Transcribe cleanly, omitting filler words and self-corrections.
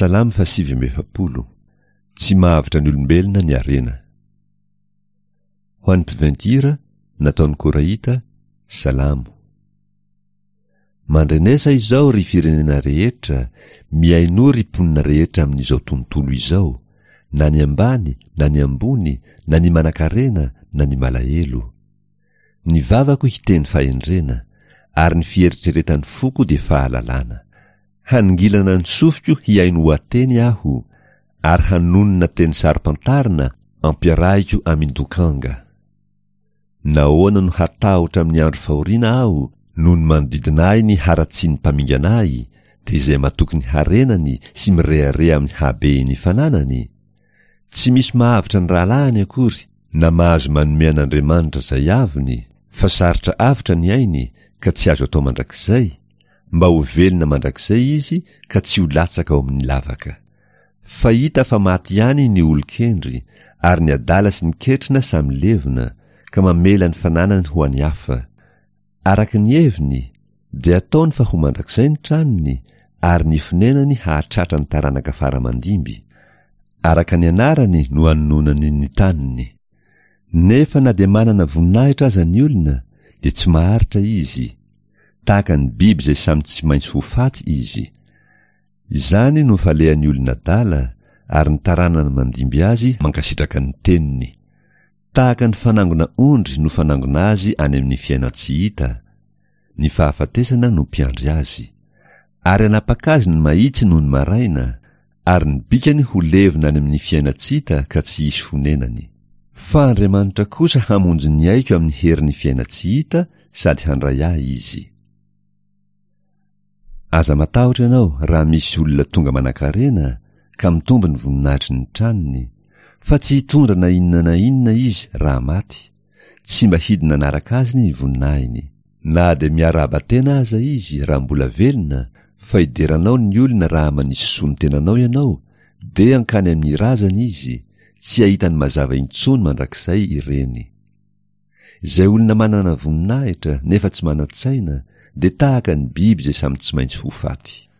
Salamo 7:7. Tsy mahavitra ny olombelona ny arena. Ho an'ny mpivaintyra nataon'ny Koraita, salamo. Mandrenesa izao ry firenena rehetra, miaino ry mponina rehetra amin'izao tontolo izao, na ny ambany, na ny ambony, na ny manan-karena, na ny malahelo. Ny vavako hiteny fahendrena, ary ny fieritreretan'ny foko dia fahalalana. Hangilana ny sofiko hiaino hoateny aho, ary hanonona teny sarim-pantarina ampiarahiko amindokanga. Nahoana no hatahotra amin'ny andro fahoriana aho, noho ny manodidina ahy ny haratsiany mpamingana ahy, dia izay matoky ny harenany sy mirehareha amin'ny habeny fananany. Tsy misy mahavitra ny rahalahiny akory, na mahazo manome an'Andriamanitra izay aviny, fa sarotra avitra ny ainy ka tsy azo atao mandrakizay, mba ho velona mandrakizay izy ka tsy ho latsaka ao amin'ny lavaka. Fahita fa maty ihany ny olon-kendry, ary ny adala sy ny ketrina samy levona, ka mamela ny fananany ho any hafa. Araky ny heviny, dia ataony fa ho mandrakizay ny tranony, ary ny fonenany hahatratra ny taranaka faramandimby. Araka ny anarany no hanonany ny taniny. Nefa na dia manana voninahitra aza ny olona, dia tsy maharitra izy. Tahaka ny biby izay samy tsy maintsy ho faty izy. Izany no falehan'ny olona adala, ary ny taranany mandimby azy mankasitraka ny teniny. Tahaka ny fanangona ondry no fanangona azy any amin'ny fiaina tsy hita. Ny fahafatesana no mpiandry azy. Ary anapaka azy ny mahitsy noho ny maraina, ary ny bikany ho levona any amin'ny fiaina tsy hita ka tsy hisy fonenany. Fa Andriamanitra kosa hamonjy ny aiko amin'ny herin'ny fiaina tsy hita, sady handray ahy izy. Aza matahotra ianao raha misy olona tonga manan-karena ka mitombo ny voninahitry ny tranony, fa tsy hitondra na inona izy raha maty, tsy mba hidina anaraka azy ny voninahiny. Na dia miara-batena aza izy raha mbola velona, fa hideranao ny olona raha manisy soa ny tenanao ianao, dia ankany amin'ny razana izy, tsy ahitany mazava intsony mandrakizay ireny. Izay olona manana voninahitra nefa tsy manan-tsaina, dia tahaka ny biby izay samy tsy maintsy ho faty.